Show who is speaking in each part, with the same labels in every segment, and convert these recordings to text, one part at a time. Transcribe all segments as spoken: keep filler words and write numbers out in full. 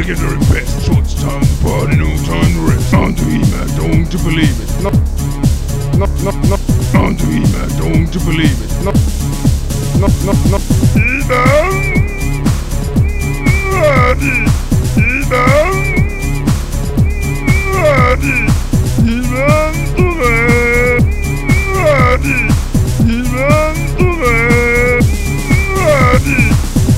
Speaker 1: legendary best. Shorts time to party, no time to rest. I'm to He-Man, don't you believe it? No, no, no, no. I'm to He-Man, don't you believe it? No, no, no, no. He-Man, Adi, He-Man, Adi, He-Man to red, Adi, He-Man to red, Adi.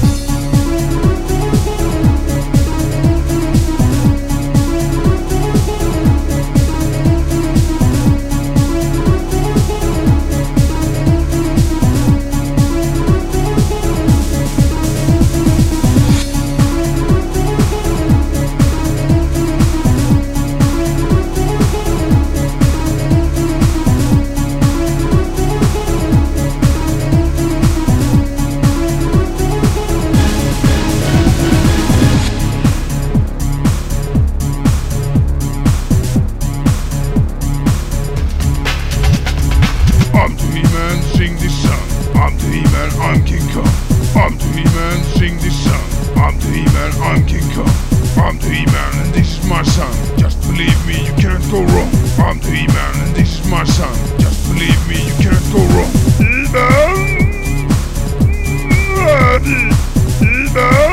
Speaker 1: I'm to He-Man, sing this song. I'm to He-Man, I'm King Kong. I'm to He-Man, sing this song. I'm to He-Man, I'm King Kong. I'm to He-Man, and this is my song. Just believe me, you can't go wrong. I'm to He-Man, and this is my song. Just believe me, you can't go wrong. He-Man, Adi, He-Man.